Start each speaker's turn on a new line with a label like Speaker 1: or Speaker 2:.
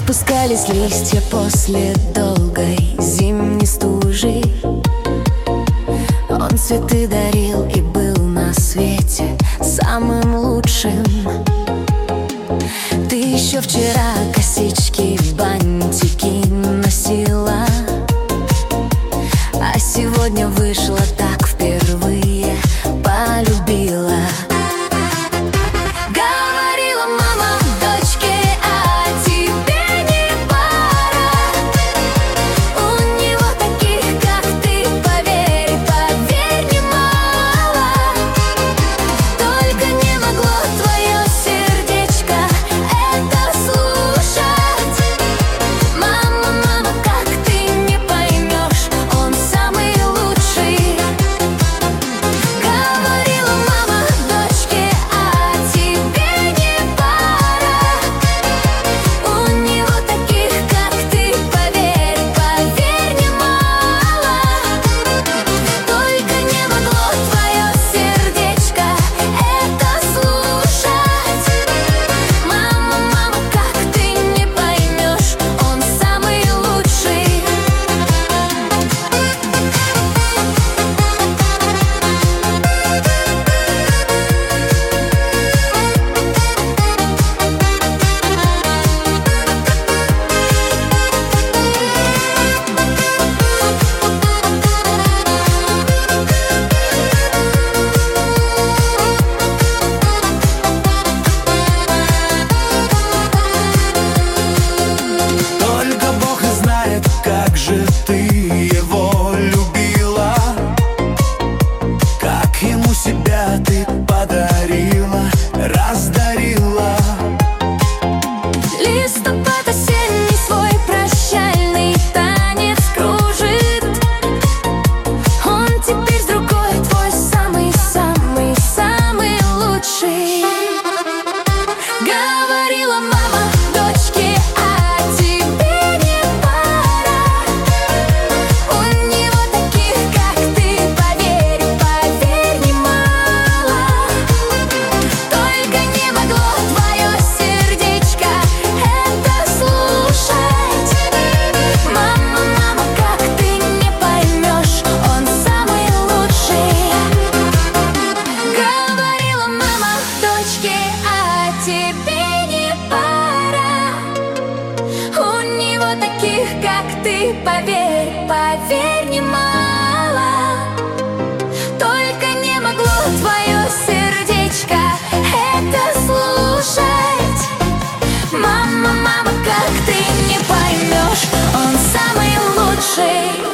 Speaker 1: Распускались листья после долгой зимней стужи. Он цветы дарил и был на свете самым лучшим. Ты еще вчера косички, бантики носила, а сегодня вышла так, впервые полюбила. Говорила мама дочке, а тебе не пора. У него таких, как ты, поверь, поверь, немало. Только не могло твое сердечко это слушать. Мама, мама, как ты не поймешь, он самый лучший. Говорила мама дочке, а тебе не пора. У него таких, как ты, поверь, поверь, немало. Только не могло твое сердечко это слушать. Мама, мама, как ты не поймешь, он самый лучший.
Speaker 2: Только Бог и знает, как же ты его любила, как ему себя ты подарила, раздарила.
Speaker 1: Листопад осенний свой прощальный танец кружит. Он теперь с другой, твой самый-самый-самый лучший. Говорила мама дочке, а тебе не пора. У него таких, как ты, поверь, поверь, немало. Только не могло твое сердечко это слушать. Мама, мама, как ты не поймешь, он самый лучший. Говорила мама дочке, а тебе не пора. У него таких, как ты, поверь, поверь, немало. Только не могло твое сердечко это слушать. Мама, мама, как ты не поймешь, он самый лучший.